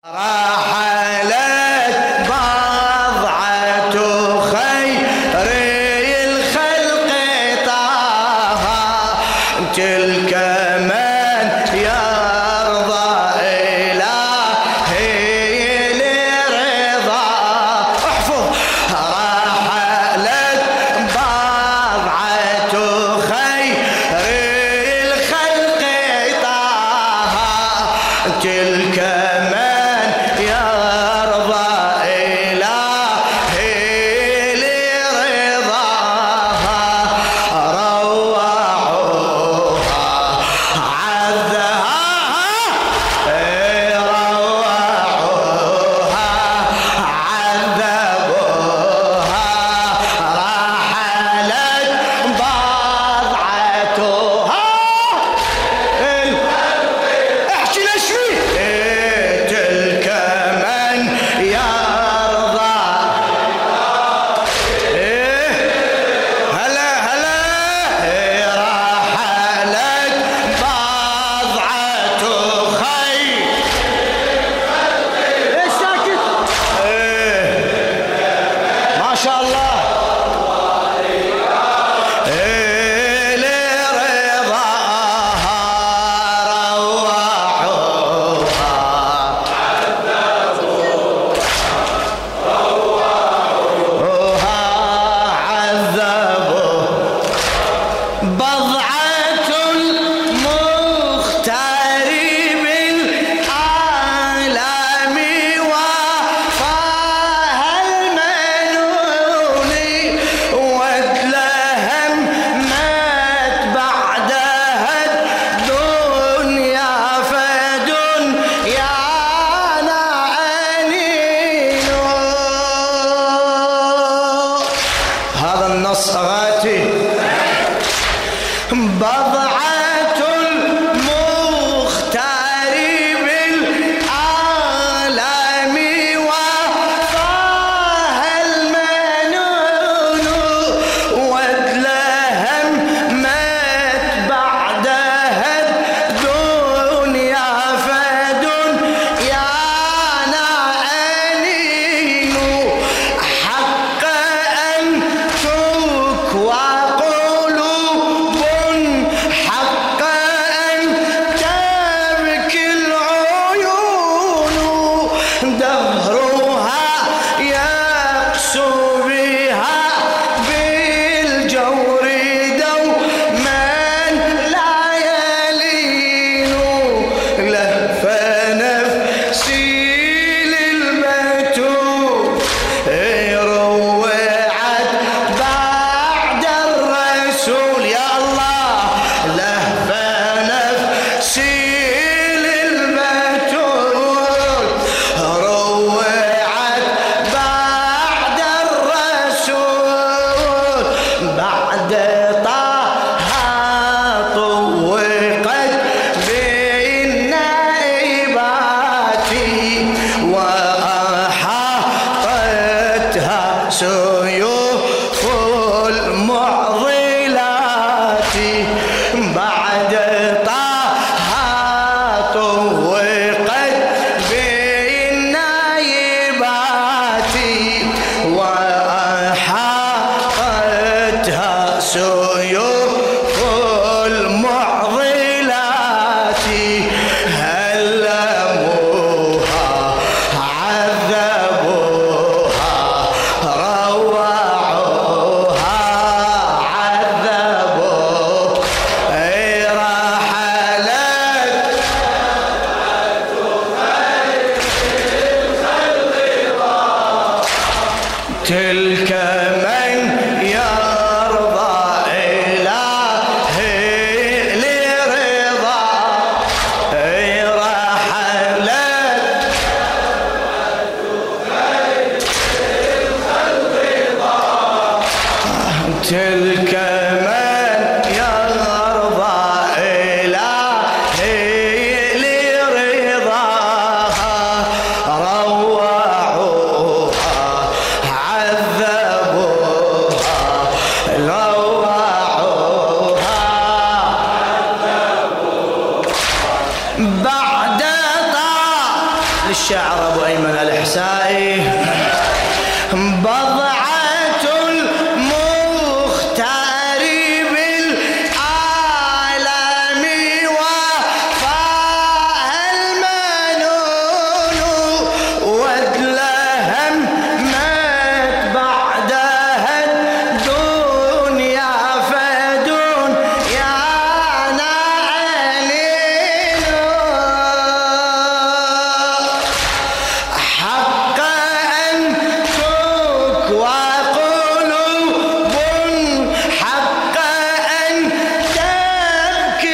رحلت بضعة خير الخلق طه تلك من يرضى إلهي لرضا احفظ رحلت بضعة خير الخلق طه تلك بضعة المختار بالعالم وفاها المنون وادلهم مات بعدها الدنيا فدنيانا أنين حق أن تكوى سيوف المعضلات بعد طه طوقت بالنايبات وأحاطتها سيوف المعضلات هلموها عذبوها روعوها عذبوا رحلت تلك من يرضى إلهي لرضا رحلت تلك من يرضى إلهي لرضاها روعوها عذبوها الشاعر أبو أيمن الإحسائي. بضعة المختار بالعالم وفاها المنون وادلهم مات بعدها الدنيا فدون يا نعلين حق أن تكوى قلوب حق أن تبكي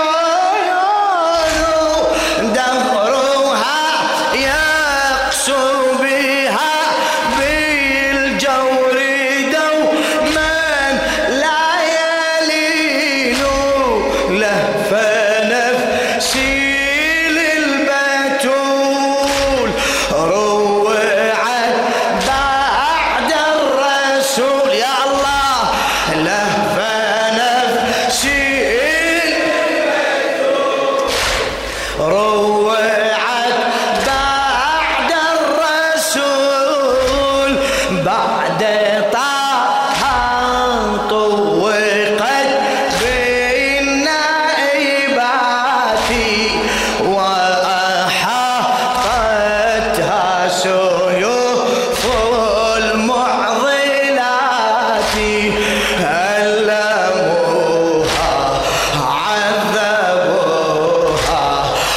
العيون دهرها يقسو بها بالجور دوما لا يلين له فنفسي للبتول روعت بعد الرسول يا الله له فنفسي روعت بعد الرسول بعد طه طوقت بالنائبات وأحاطتها سيوف المعضلات ألموها عذبوها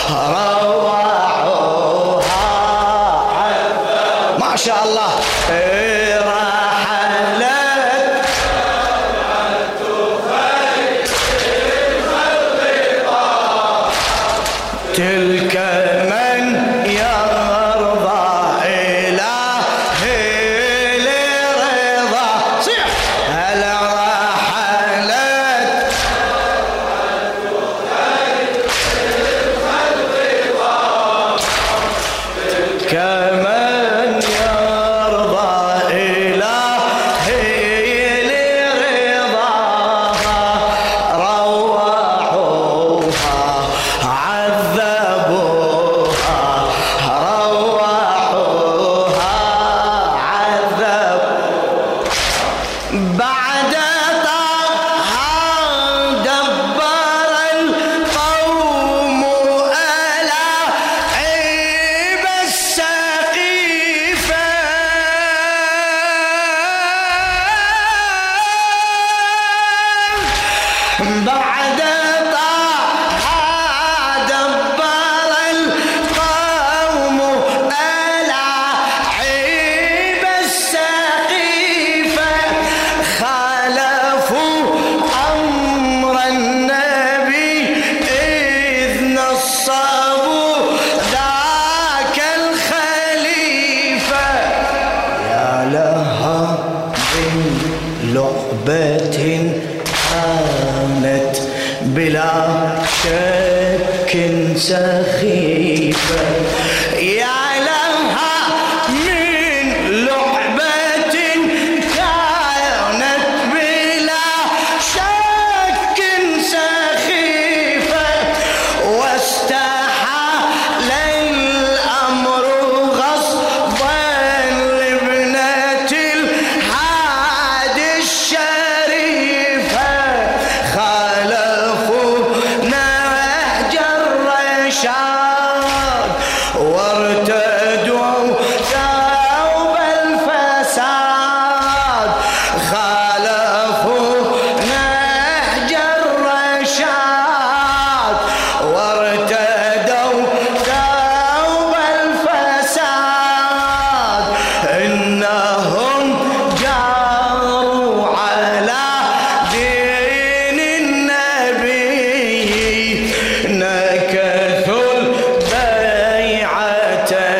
روعوها ما شاء الله رحلت تلك من يرضى إلهي لرضا صيح هل رحلت كمن يرضى إلهي لرضاها روحوها عذبوها روحوها عذبوها بعد طه دبر القوم ألاعيب السقيفة بعد طه دبر القوم ألاعيب السقيفة خالفوا أمر النبي إذ نصبوا ذاك الخليفة يا لها من لعبة كانت بلا شك سخيفة يا لها من لعبة كانت بلا شك سخيفة واستحال الأمر غصبا لابنة الحادي الشريفة خالفوا نهج الرشاد وارتدوا ثوب الفساد خالفوا نهج الرشاد وارتدوا ثوب الفساد إنهم جاروا على دين النبي نكثوا البيعة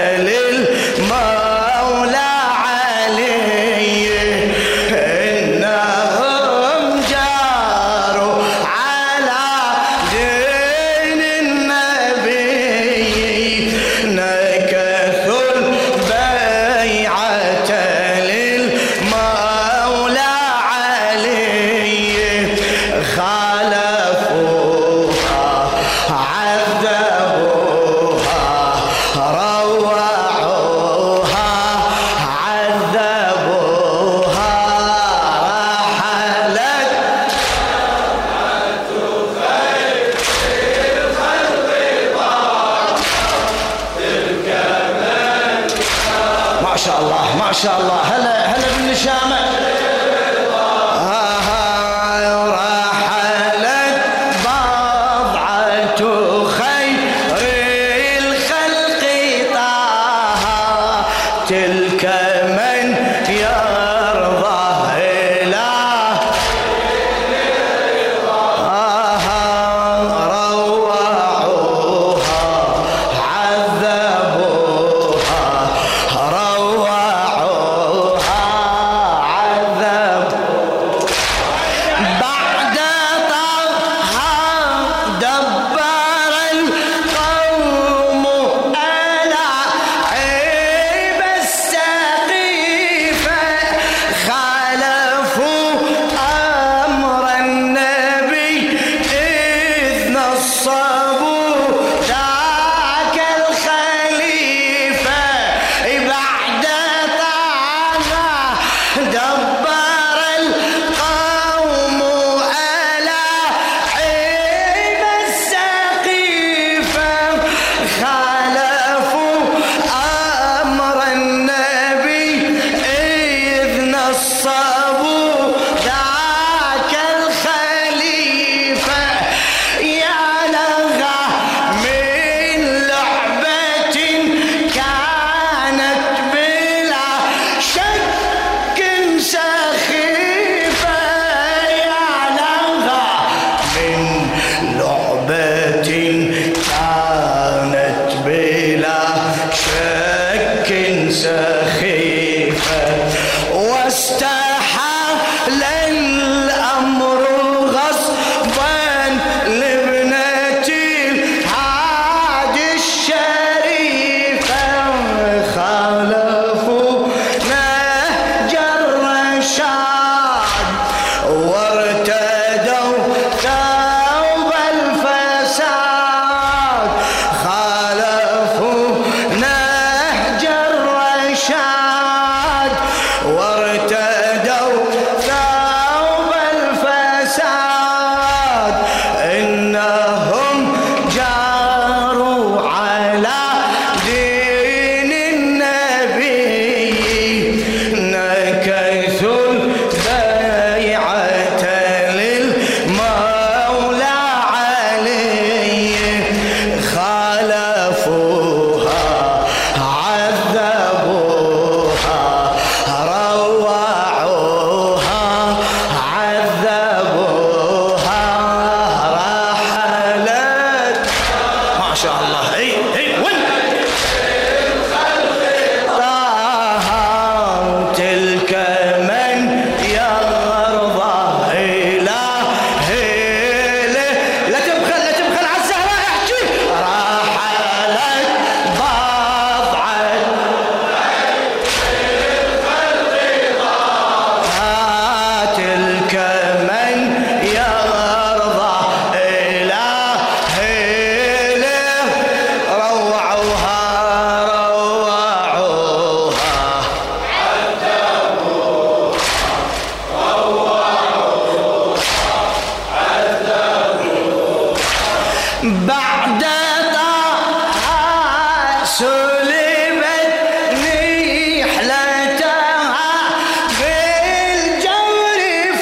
شاء الله ما شاء الله. هلا هلا بالنشامة. رحلت بضعة خير الخلق طه تلك من يرضى إله روعوها عذبوها روعوها عذب بعد طهها دبر القوم ألاعيب السقيفة خالفوا أمر النبي إذ نصبوا ذاك الخليفة بعد طهها دبر القوم ألاعيب السقيفة خالفوا أمر النبي إذ نصبوا ذاك الخليفة يا لها من لعبة كانت بلا شك سخيفة يا لها من لعبة كانت بلا شك سخيفة واستحال الأمر غصبا لابنة الهادي الشريفة خالفوا نهج الرشاد وارتدوا ثوب الفساد خالفوا نهج الرشاد وارتدوا ثوب الفساد إنهم جاروا على دين النبي نكثوا البيعة للمولى علي خالفوها عذبوها روعوها عذبوها رحلت ما شاء الله. هي وين طه تلك من يرضى إله لا تبخل لا تبخل على الزهراء احكي رحلت بضعة تلك من يرضى إله روعوها بعد طه سلبت نحلتها بالجور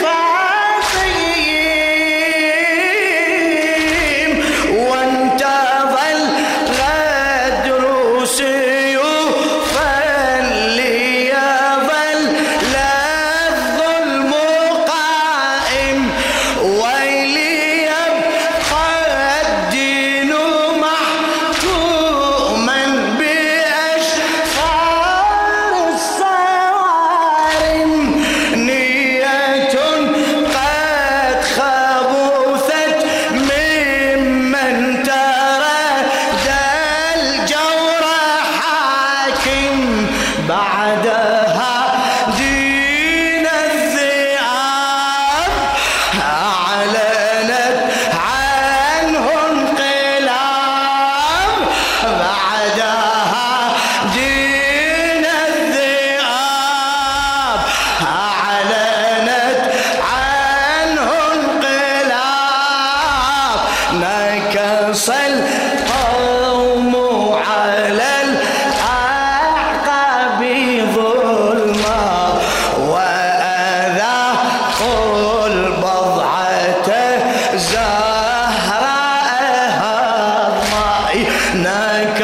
فاطيم وانتظى الغدر سيوفا ليظل الظلم قائم ويلي يبقى الدين محكوما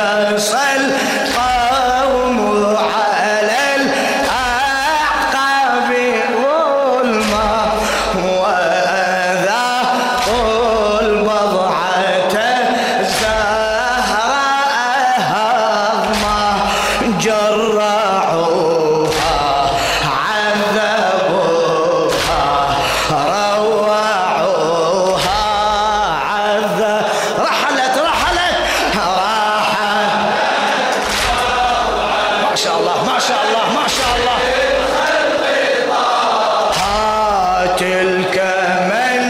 نكص القوم على الأعقاب ظلما وذاقوا البضعة الزهراء هضما جرعوها عذبوها روعوها رحلت ما شاء الله ما شاء الله ما شاء الله تلك من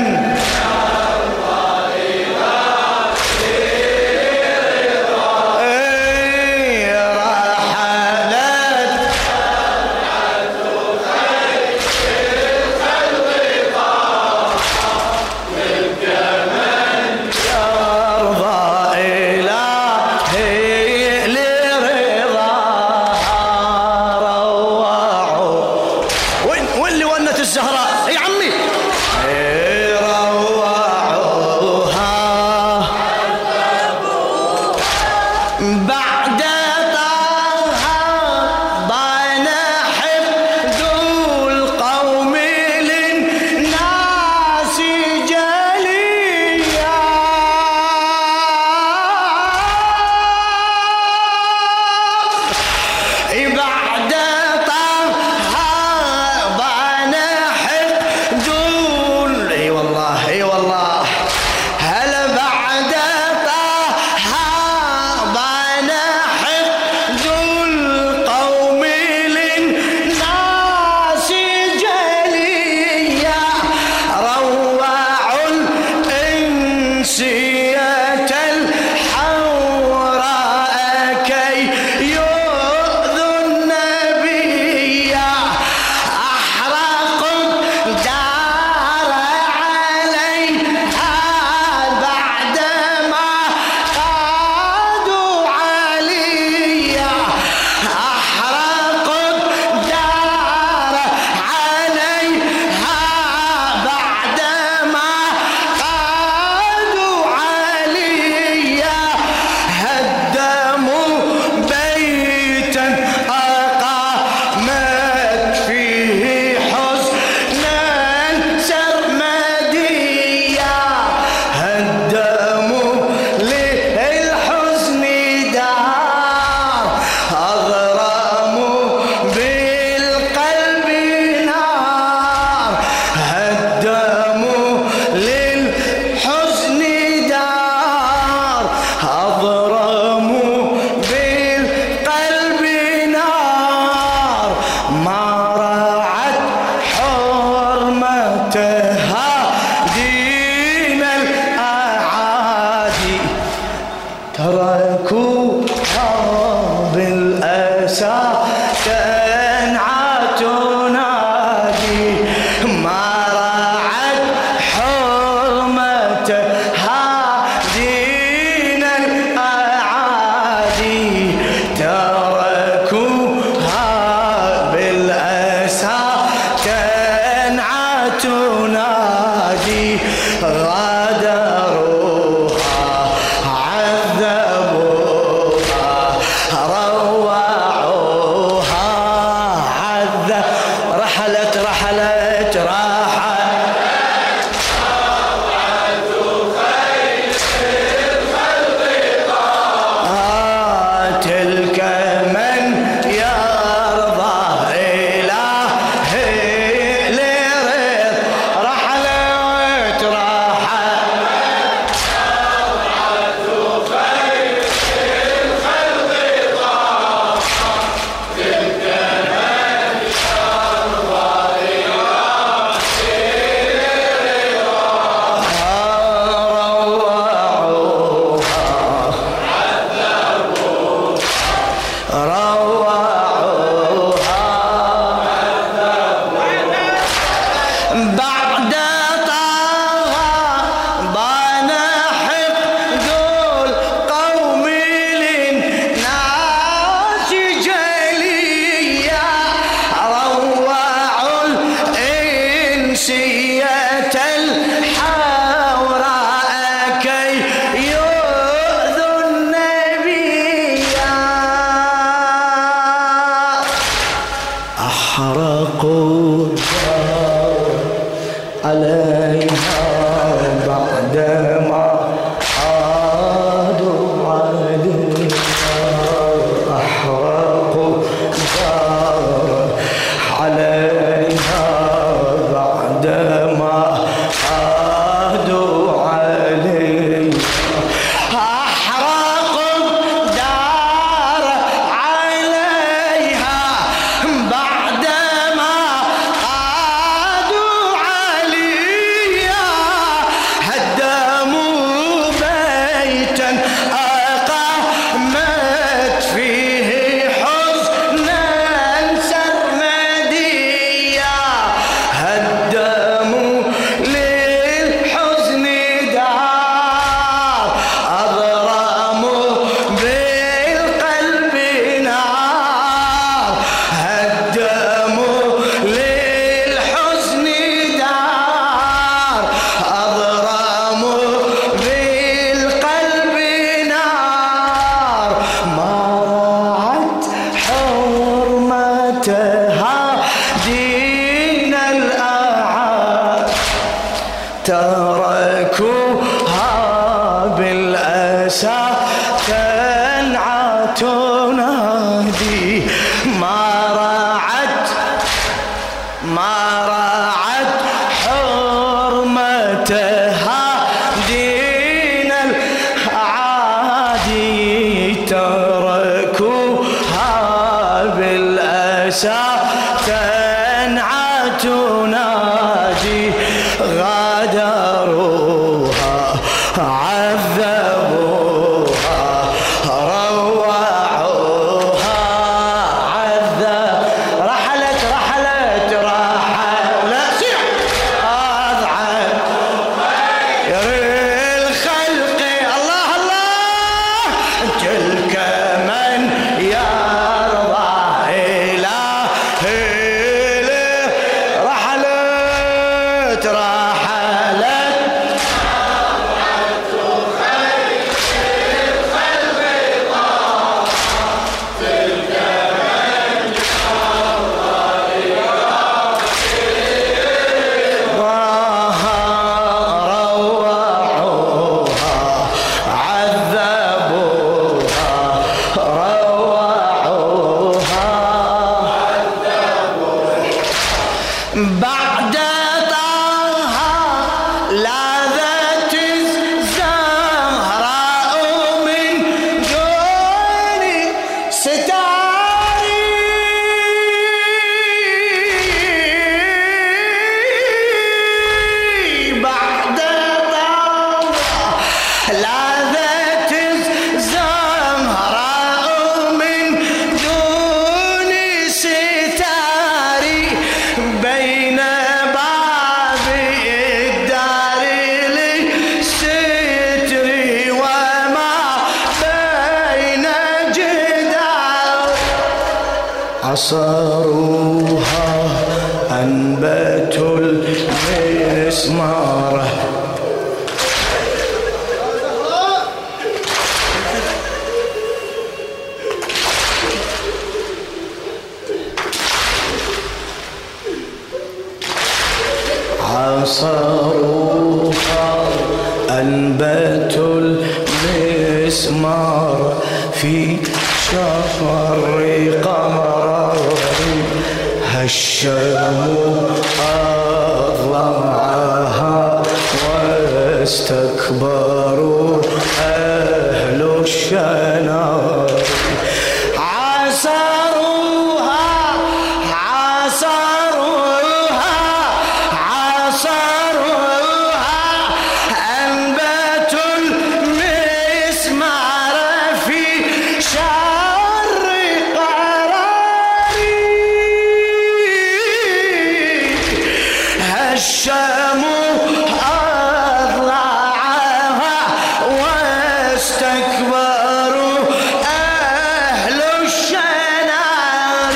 الزهراء يا عمي روعوها بعد طه ضان حفظ القوم للناس جليا بعد والله هلا بعد طه ضان حفظ القوم للناس جليا روعوا الإنسية الحوراء كي يؤذوا النبي أحرقوا دار تركوها بالأسى تنعى تنادي ما رعت حرمتها دين الأعادي تركوها بالأسى تنعى تنادي غادروها عذبوها روعوها رحلت راحت تلك من يرضى إلهي لرض رحلت بعد طه ضان حفظ القوم للناس جليا روعوا الإنسية الحوراء كي يؤذوا النبي حصروها أنبتوا المسمار حصروها أنبتوا المسمار في شهر قمر هشموا أضلاعها واستكبروا أهل الشنار عصروها أنبتوا المسمار في شهر قراري هشموا أضلاعها واستكبروا أهل الشنار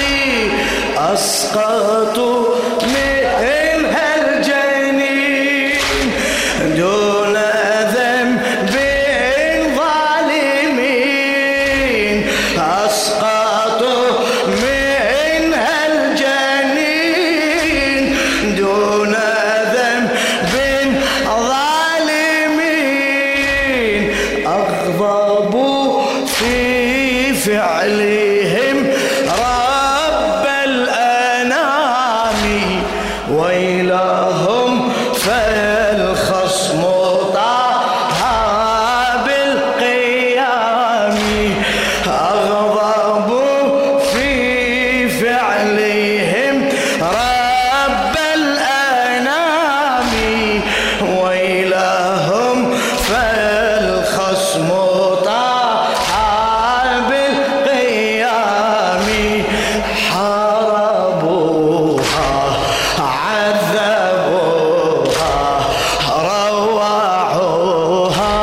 أسقطوا منها الجنين دون ذنب ظالمين أسقطوا منها الجنين دون ذنب ظالمين أغضبوا في فعلهم رب الأنام ويلهم فالخصم طاها بالقيام أغضبوا في فعلهم رب الأنام ويلهم فالخصم طاها بالقيام حاربوها عذبوها روعوها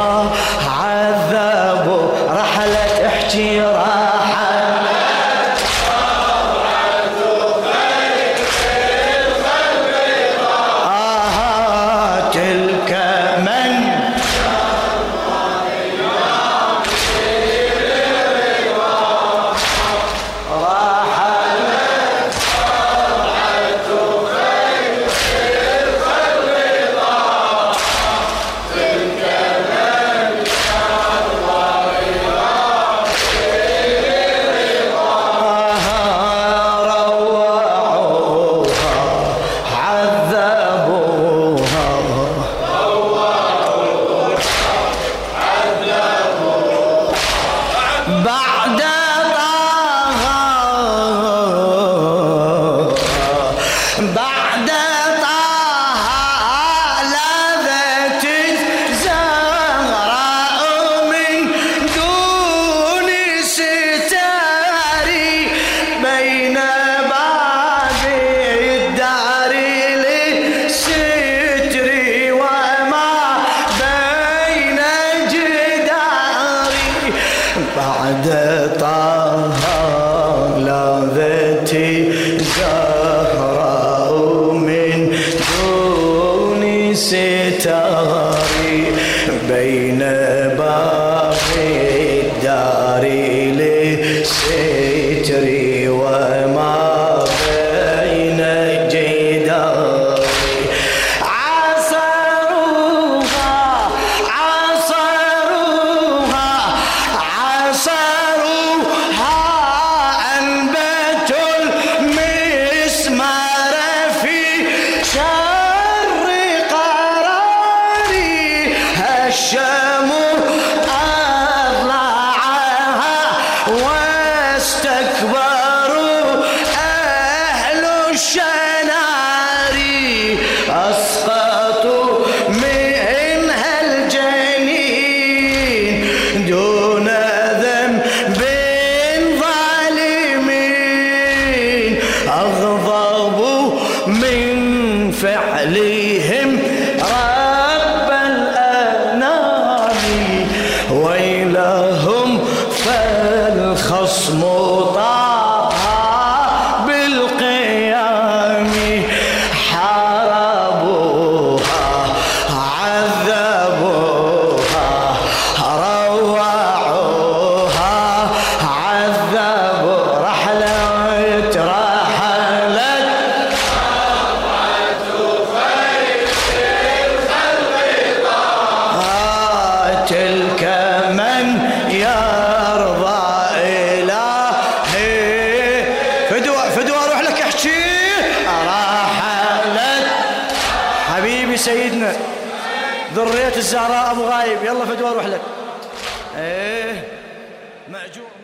عذبوا رحلت احكي تلك من بعد طه لذت الزهراء من دون ستاري بين باب الدار للستر وما بين جداري بعد طه لذت الزهراء من دون ستاري بين باب الدار للستر وما بين جداري عصروها أنبتوا المسمار في شر قراري هشموا أضلاعها واستكبروا أهل الشنار أسقطوا منها الجنين دون ذنب ظالمين أغضبوا من فعلهم رب الأنام ويلهم فالخصم طاها سيدنا ذرية الزهراء أبو غايب. يلا فدوى أروح لك. إيه مأجور.